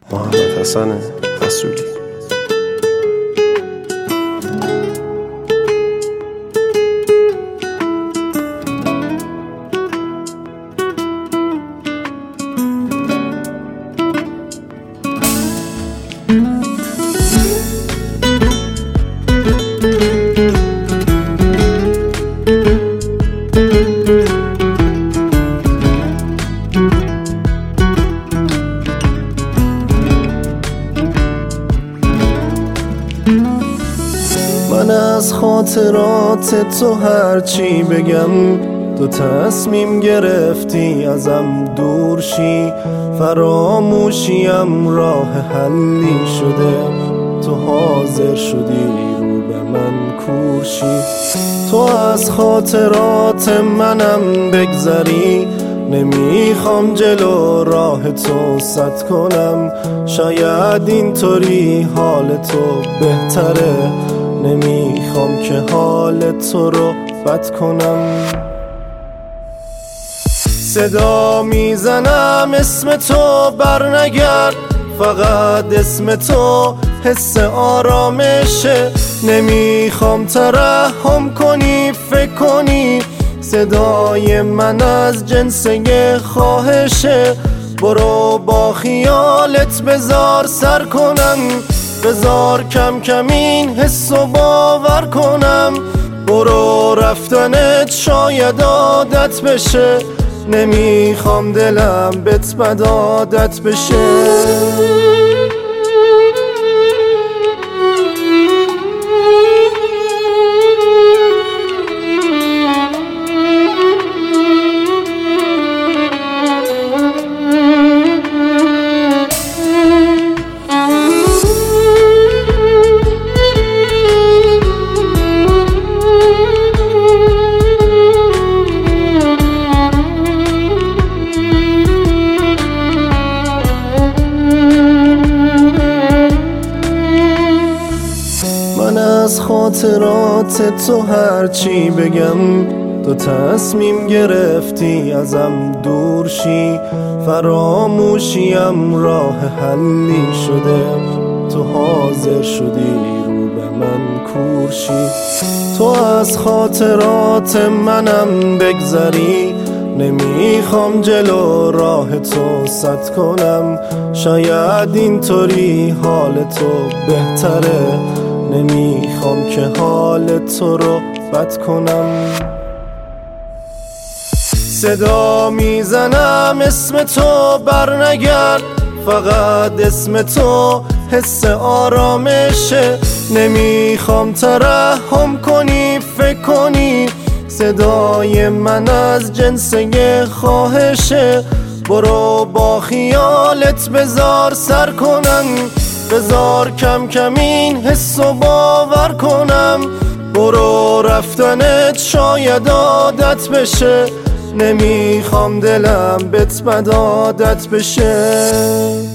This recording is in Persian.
محمد حسن رسولی. من از خاطرات تو هرچی بگم، تو تصمیم گرفتی ازم دور شی. فراموشیم راه حلی شده، تو حاضر شدی رو به من کور شی. تو از خاطرات منم بگذری، نمیخوام جلو راه تو سد کنم. شاید اینطوری حال تو بهتره، نمیخوام که حال تو رو بد کنم. صدا میزنم اسم تو برنگرد، فقط اسم تو حس آرامشه. نمیخوام ترحم کنی فکر کنی، صدای من از جنس یه خواهشه. برو با خیالت بذار سر کنم، بذار کم کم این حسو باور کنم. برو رفتنت شاید عادت بشه، نمیخوام دلم بهت بد عادت بشه. من از خاطرات تو هرچی بگم، تو تصمیم گرفتی ازم دور شی. فراموشیم راه حلی شده، تو حاضر شدی رو به من کور شی. تو از خاطرات منم بگذری، نمیخوام جلو راه تو سد کنم. شاید اینطوری حال تو بهتره، نمیخوام که حال تو رو بد کنم. صدا میزنم اسم تو برنگرد، فقط اسم تو حس آرامشه. نمیخوام ترحم کنی فکر کنی، صدای من از جنس یه خواهشه. برو با خیالت بذار سر کنم، بذار کم کم این حسو باور کنم. برو رفتنت شاید عادت بشه، نمیخوام دلم بهت بد عادت بشه.